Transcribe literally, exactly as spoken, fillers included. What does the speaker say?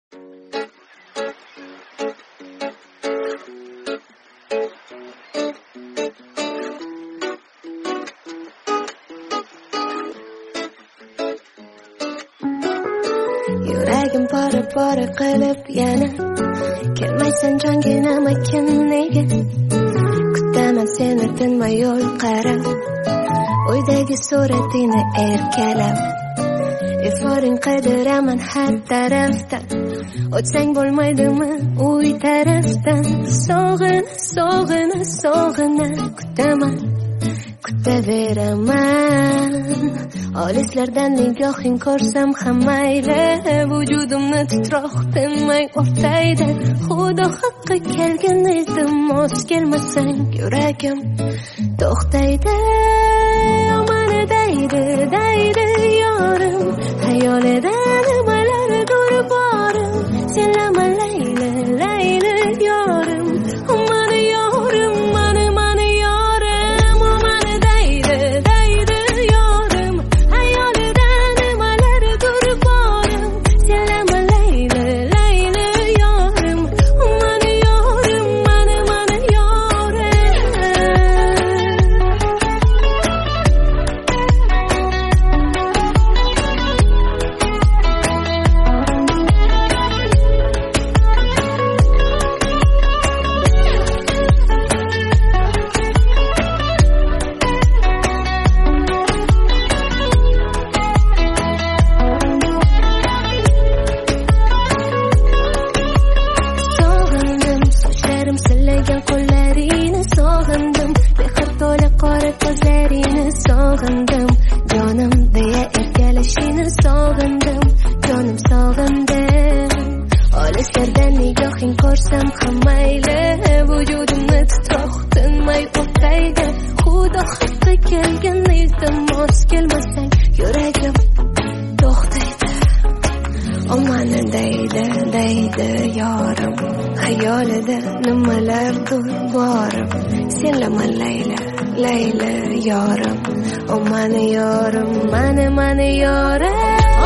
Yuragim pora pora qilib yana kelmaysan jonginam ekan nega kutaman seni tinmay yo'l qarab o'ydagi suratingni erkalab iforing qidiraman har tarafdan o'tsang bo'lmaydimi uy tarafdan sog'in sog'in sog'ina kutaman kutaveraman olislardan nigohing ko'rsam ham mayli vujudimni titroq tinmay o'rtaydi xudo haqqi kelgan iltimos kelmasang yuragim to'xtaydi omani daydi daydi yorim xayolida nimalardir borim senlama layli layli yorim mani yorim mani mani yorim mani daydi daydi yorim xayolida nimalardir borim senlama layli layli yorim mani yorim mani mani yorim sog'indim sochlarim silagan qo'llaringni sog'indim mehr to'la qora ko'zlaringni sog'indim jonim deya erkalashingni sog'indim jonim sog'indim olislardan nigohing ko'rsam ham mayli vujudimni titroq tinmay o'rtaydi xudo haqqi kelgan iltimos kelmasang yuragim to'xtaydi omani daydi daydi yorim xayolida nimalardir borim senlama layli layli yorim omani yorim mani mani yorim